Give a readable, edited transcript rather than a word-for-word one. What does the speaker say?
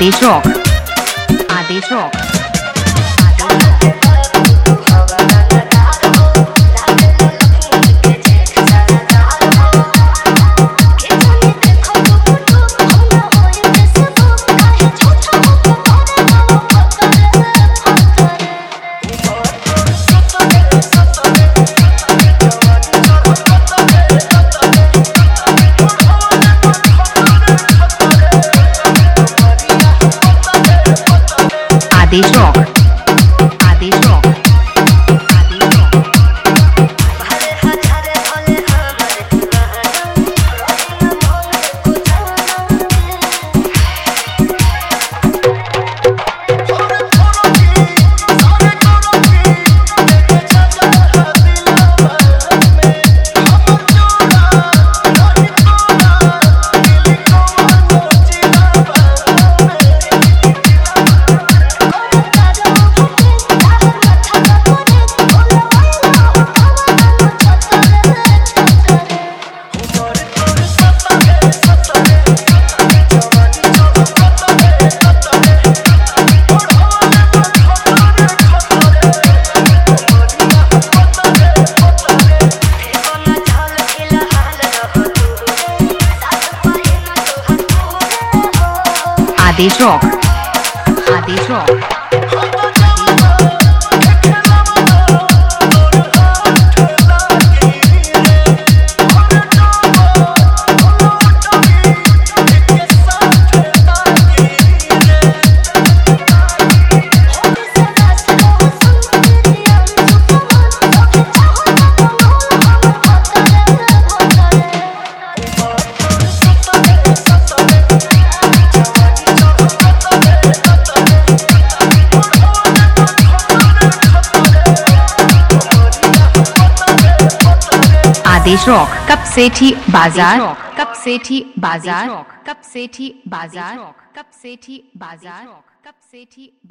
आदेश रॉक, आदेश रॉक। आदेश रॉक, आदेश रॉक, आदेश रॉक। आदेश रॉक, आदेश रॉक। आदेश रॉक कप सेठी बाजार, कप सेठी बाजार, कप सेठी बाजार, कप सेठी बाजार, कप सेठी।